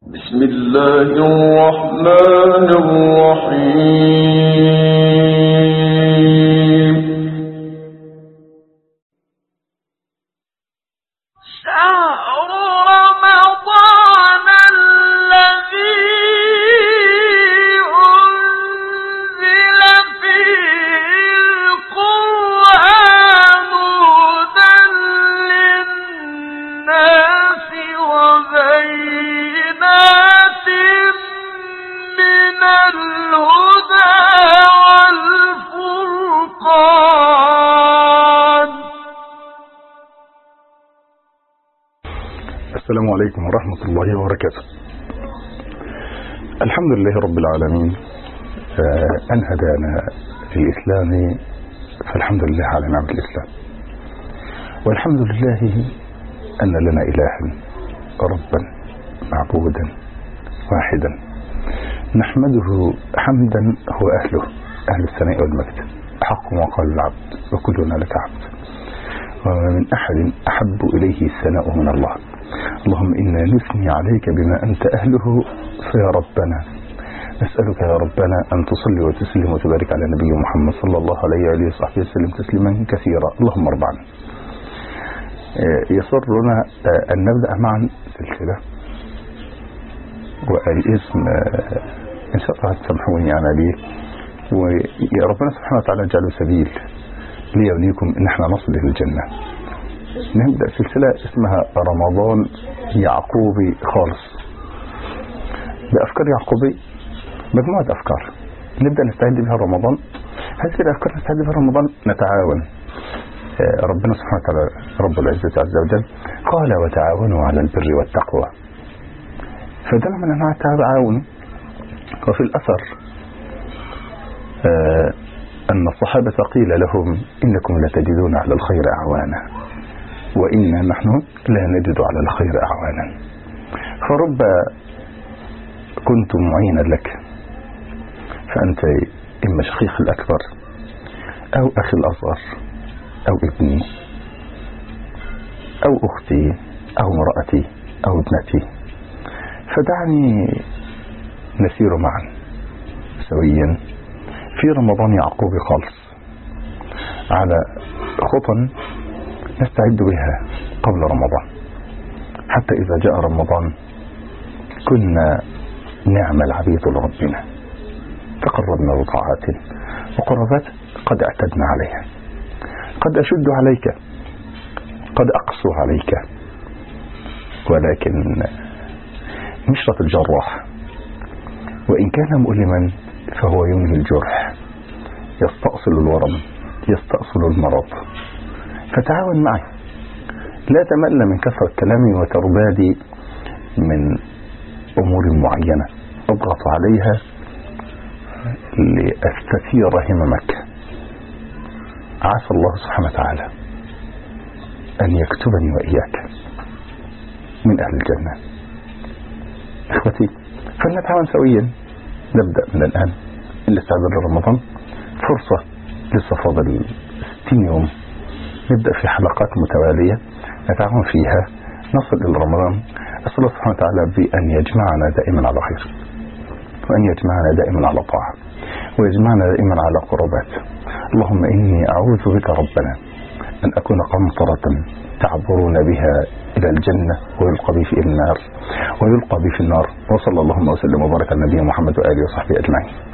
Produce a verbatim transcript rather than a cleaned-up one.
بسم الله الرحمن الرحيم. شهر رمضان الذي أنزل فيه القرآن هدى للناس وبينات من الهدى والفرقان. السلام عليكم ورحمة الله وبركاته. الحمد لله رب العالمين أن هدانا للإسلام، فالحمد لله على نعمة الإسلام، والحمد لله أن لنا إلها ربا معبودا واحدا نحمده حمدا هو أهله، أهل الثناء والمجد، حق ما قال العبد وكلنا لك عبد، وما من أحد أحب إليه الثناء من الله. اللهم إنا نثني عليك بما أنت أهله، فيا ربنا نسألك يا ربنا أن تصلي وتسلم وتبارك على نبي محمد صلى الله عليه وآله وصحبه وسلم تسليما كثيرا. اللهم ارضعنا. يسرنا أن نبدأ معا سلسلة، والاسم إن شاء الله تسامحوني أنا ليه، ويا ربنا سبحانه وتعالى جعله سبيل لي وليكم إن احنا نصل إلى الجنة. نبدأ سلسلة اسمها رمضان يعقوبي خالص، بأفكار يعقوبي، مجموعة أفكار نبدأ نستعد بها رمضان. هذه الأفكار نستعد بها رمضان نتعاون. ربنا سبحانه وتعالى رب العزة عز وجل قال وتعاونوا على البر والتقوى، فده من أنواع التعاون. وفي الأثر أن الصحابة قيل لهم إنكم لتجدون على الخير أعوانا، وإنا نحن لا نجد على الخير أعوانا، فرب كنت معينا لك، فأنت إما شقيق الأكبر أو أخي الأصغر أو ابني أو أختي أو امرأتي أو ابنتي، فدعني نسير معا سويا في رمضان يعقوبي خالص على خطى نستعد بها قبل رمضان، حتى إذا جاء رمضان كنا نعم العبيد لربنا، تقربنا بطاعات وقربات قد اعتدنا عليها، قد أشد عليك، قد أقسو عليك، ولكن مشرة الجراح وإن كان مؤلما فهو ينهي الجرح، يستأصل الورم، يستأصل المرض. فتعاون معي، لا تمل من كثرة كلامي وتربادي من أمور معينة أضغط عليها لأستثير هممك. عسى الله سبحانه وتعالى أن يكتبني وإياك من أهل الجنة. إخوتي، فلنتعاون سويا. نبدأ من الآن الاستعداد لرمضان، فرصة لسه فاضل ستين يوم، نبدأ في حلقات متوالية نتعاون فيها نصل إلى رمضان. أسأل الله سبحانه وتعالى بأن يجمعنا دائما على خير، وأن يجمعنا دائما على طاعة، ويجمعنا دائما على قربات. اللهم إني أعوذ بك ربنا أن أكون قنطرة تعبرون بها إلى الجنة ويلقى بي في النار ويلقى بي في النار. وصلى اللهم وسلم وبارك على نبينا محمد وآله وصحبه أجمعين.